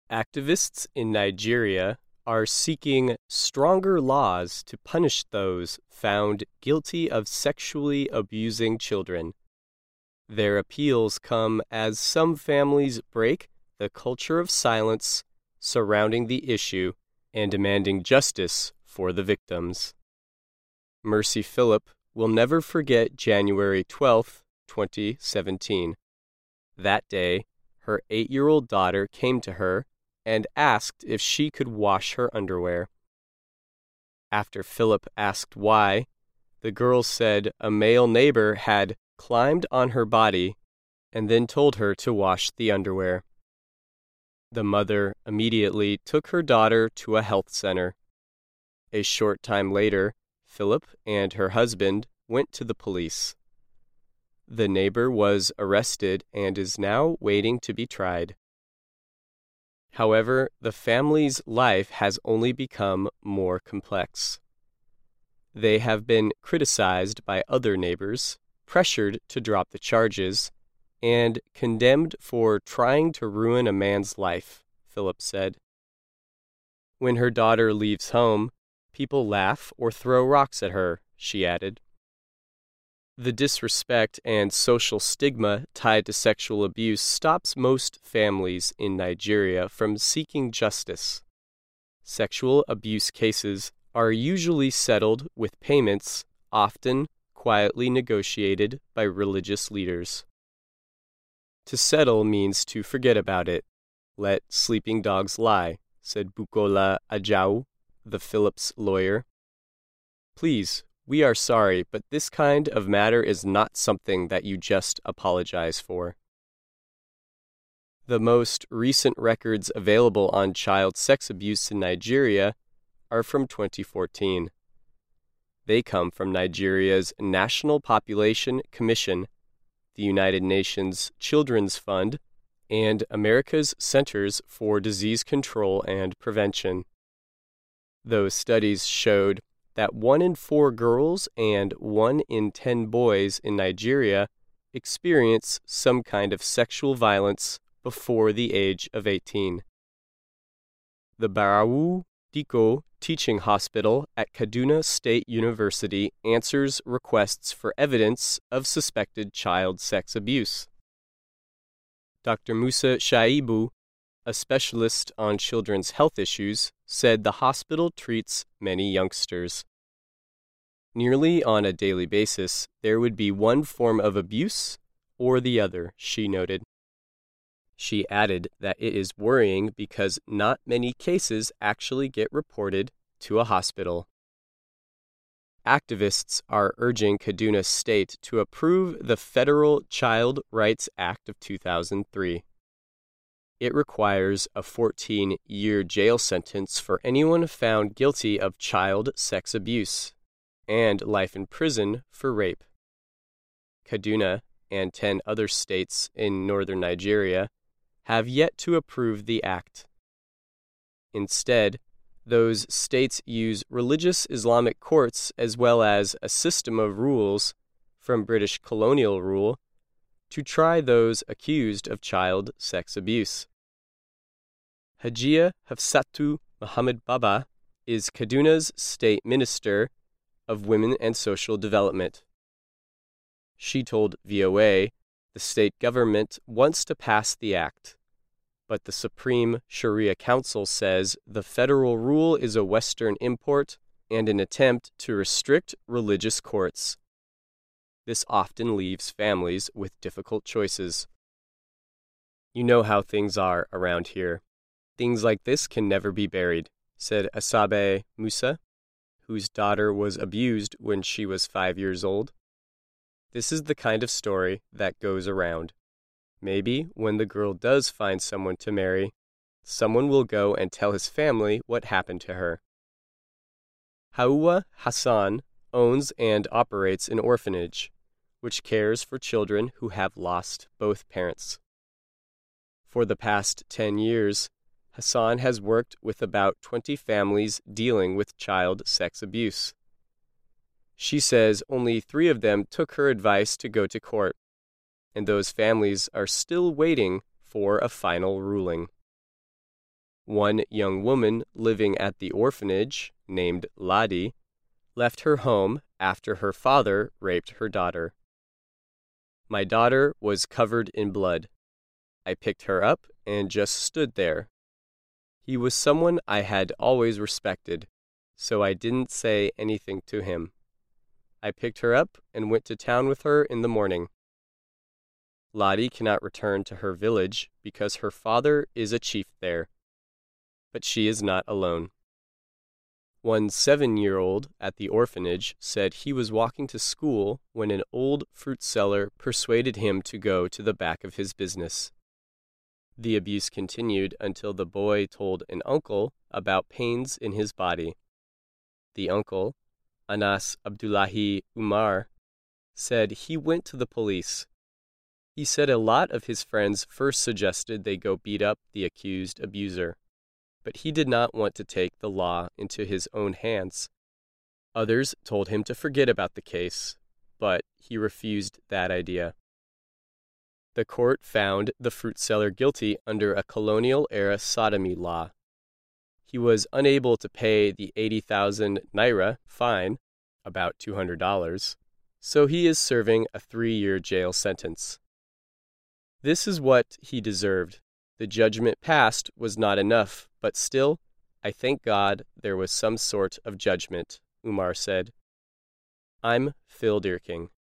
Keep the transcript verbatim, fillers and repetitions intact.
Activists in Nigeria are seeking stronger laws to punish those found guilty of sexually abusing children. Their appeals come as some families break the culture of silence surrounding the issue and demanding justice for the victims. Mercy Phillip will never forget January twelfth, twenty seventeen. That day, her eight-year-old daughter came to her and asked if she could wash her underwear. After Phillip asked why, the girl said a male neighbor had climbed on her body and then told her to wash the underwear. The mother immediately took her daughter to a health center. A short time later, Phillip and her husband went to the police. The neighbor was arrested and is now waiting to be tried. However, the family's life has only become more complex. They have been criticized by other neighbors, pressured to drop the charges, and condemned for trying to ruin a man's life, Phillip said. When her daughter leaves home, people laugh or throw rocks at her, she added. The disrespect and social stigma tied to sexual abuse stops most families in Nigeria from seeking justice. Sexual abuse cases are usually settled with payments, often quietly negotiated by religious leaders. To settle means to forget about it. Let sleeping dogs lie, said Bukola Ajao, the Phillips lawyer. Please, we are sorry, but this kind of matter is not something that you just apologize for. The most recent records available on child sex abuse in Nigeria are from twenty fourteen. They come from Nigeria's National Population Commission, the United Nations Children's Fund, and America's Centers for Disease Control and Prevention. Those studies showed that one in four girls and one in ten boys in Nigeria experience some kind of sexual violence before the age of eighteen. The Barau Diko Teaching Hospital at Kaduna State University answers requests for evidence of suspected child sex abuse. Doctor Musa Shaibu, a specialist on children's health issues, said the hospital treats many youngsters. Nearly on a daily basis, there would be one form of abuse or the other, she noted. She added that it is worrying because not many cases actually get reported to a hospital. Activists are urging Kaduna State to approve the Federal Child Rights Act of two thousand three. It requires a fourteen-year jail sentence for anyone found guilty of child sex abuse, and life in prison for rape. Kaduna and ten other states in northern Nigeria have yet to approve the act. Instead, those states use religious Islamic courts as well as a system of rules from British colonial rule to try those accused of child sex abuse. Hajiya Hafsatu Muhammad Baba is Kaduna's state minister of Women and Social Development. She told V O A the state government wants to pass the act, but the Supreme Sharia Council says the federal rule is a Western import and an attempt to restrict religious courts. This often leaves families with difficult choices. You know how things are around here. Things like this can never be buried, said Asabe Musa, whose daughter was abused when she was five years old. This is the kind of story that goes around. Maybe when the girl does find someone to marry, someone will go and tell his family what happened to her. Hauwa Hassan owns and operates an orphanage, which cares for children who have lost both parents. For the past ten years, Hassan has worked with about twenty families dealing with child sex abuse. She says only three of them took her advice to go to court, and those families are still waiting for a final ruling. One young woman living at the orphanage, named Ladi, left her home after her father raped her daughter. My daughter was covered in blood. I picked her up and just stood there. He was someone I had always respected, so I didn't say anything to him. I picked her up and went to town with her in the morning. Ladi cannot return to her village because her father is a chief there. But she is not alone. One seven-year-old at the orphanage said he was walking to school when an old fruit seller persuaded him to go to the back of his business. The abuse continued until the boy told an uncle about pains in his body. The uncle, Anas Abdullahi Umar, said he went to the police. He said a lot of his friends first suggested they go beat up the accused abuser, but he did not want to take the law into his own hands. Others told him to forget about the case, but he refused that idea. The court found the fruit seller guilty under a colonial-era sodomy law. He was unable to pay the eighty thousand naira fine, about two hundred dollars, so he is serving a three-year jail sentence. This is what he deserved. The judgment passed was not enough, but still, I thank God there was some sort of judgment, Umar said. I'm Phil Deerking.